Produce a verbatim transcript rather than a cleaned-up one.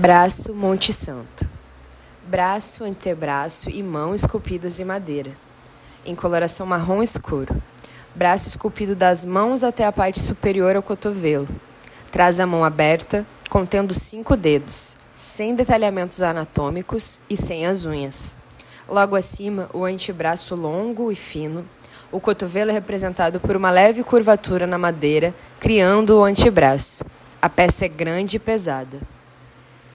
Braço Monte Santo. Braço, antebraço e mão esculpidas em madeira, em coloração marrom escuro. Braço esculpido das mãos até a parte superior ao cotovelo. Traz a mão aberta, contendo cinco dedos, sem detalhamentos anatômicos e sem as unhas. Logo acima, o antebraço longo e fino. O cotovelo é representado por uma leve curvatura na madeira, criando o antebraço. A peça é grande e pesada.